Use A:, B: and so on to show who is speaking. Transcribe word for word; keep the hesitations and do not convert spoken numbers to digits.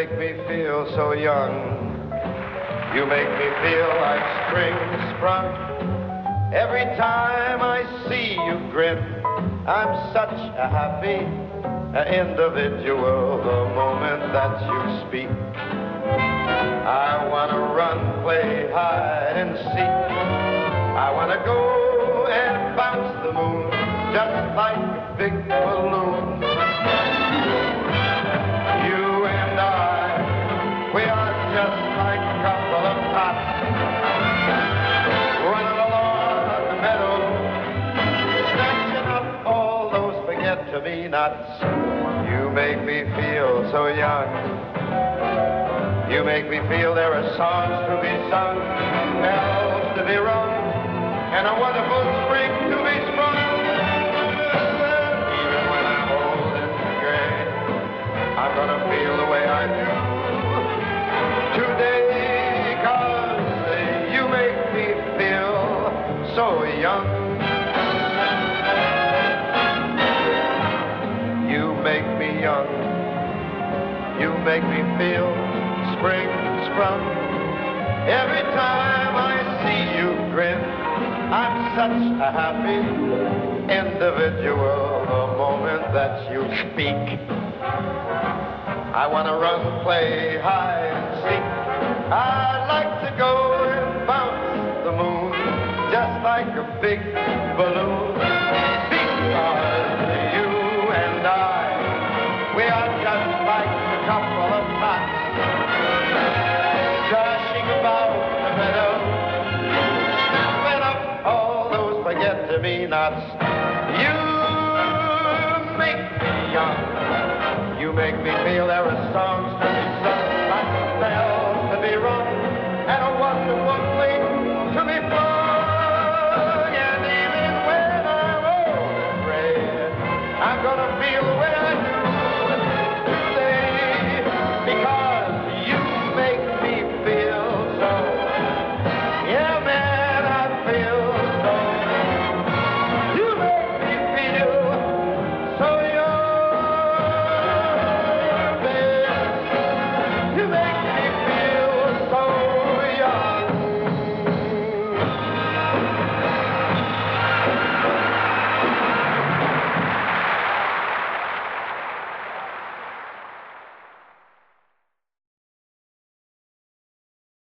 A: make me feel so young. You make me feel like spring sprung. Every time I see you grin, I'm such a happy individual the moment that you speak. I want to run, play hide and seek. I want to go and bounce the moon just like a big balloon. You and I, we are just like a couple of tots running along the meadow, snatching up all those forget-to-me-nots. You make me feel so young. You make me feel there are songs to be sung, bells to be rung, and a wonderful spring to be sprung. Even when I'm old and gray, I'm gonna feel the way I do today, 'cause you make me feel so young. You make me young. You make me feel spring sprung. Every time I see you grin, I'm such a happy individual the moment that you speak. I want to run, play hide and seek. I'd like to go and bounce the moon just like a big balloon. Because you and I, we are just like a couple of tots dashing about the meadow, snapping up all those forget-to-me-nots. You make me young. You make me feel there are songs